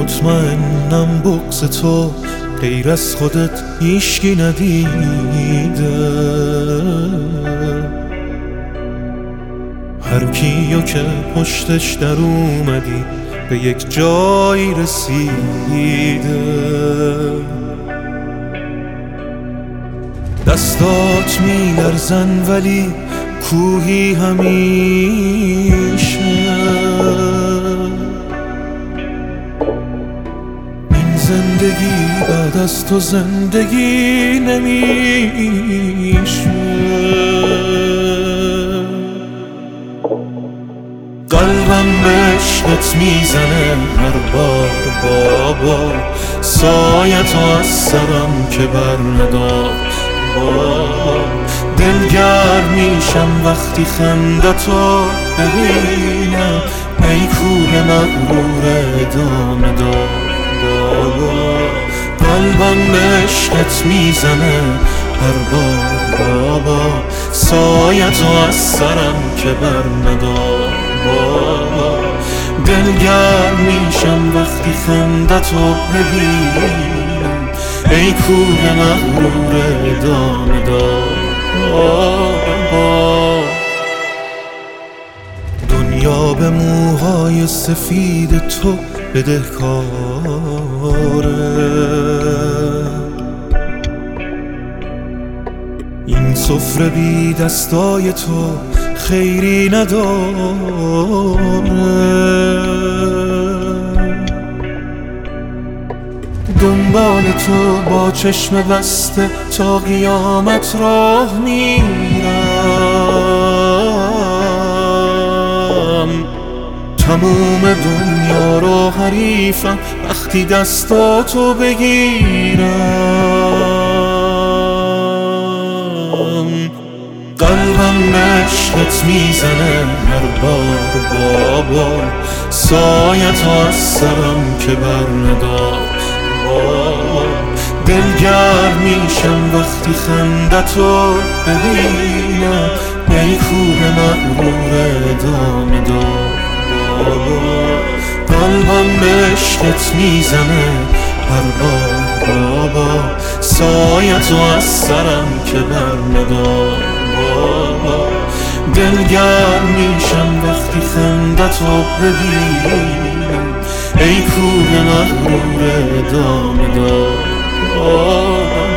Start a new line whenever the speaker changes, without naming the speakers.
مطمئنم بغض تو غیر از خودت هیچکی ندیده. هر کیو که پشتش در اومدی به یک جایی رسیده. دستات میلرزن ولی کوهی همیشه. این زندگی بعد از تو زندگی نمیشه. قلبم به عشقت میزنه هر بار بابا، سایت از سرم که بر ندار بابا. دلگرم میشم وقتی خندتو ببینم، ای کوه مغرور ادامه دار بابا. قلبم به عشقت میزنه هر بار بابا، سایت از سرم که بر ندار بابا. دلگرم میشم وقتی خندتو ببینم، ای کوه مغرور ادامه دار بابا. دنیا به موهای سفید تو بدهکاره. این سفره بی دستای تو خیری نداره. دنبال تو با چشم بسته تا قیامت راه میرم. تموم دنیا رو حریفم وقتی دستاتو بگیرم. قلبم به عشقت میزنه هر بار بابا، سایت از سرم که بر ندار بابا. دلگرم میشم وقتی خندتو ببینم، ای کوه مغرور ادامه دار بابا. قلبم به عشقت میزنه هر بار بابا، سایت از سرم که بر ندار بابا. دلگرم میشم وقتی خندتو ببینم، ای کوه مغرور ادامه دار بابا.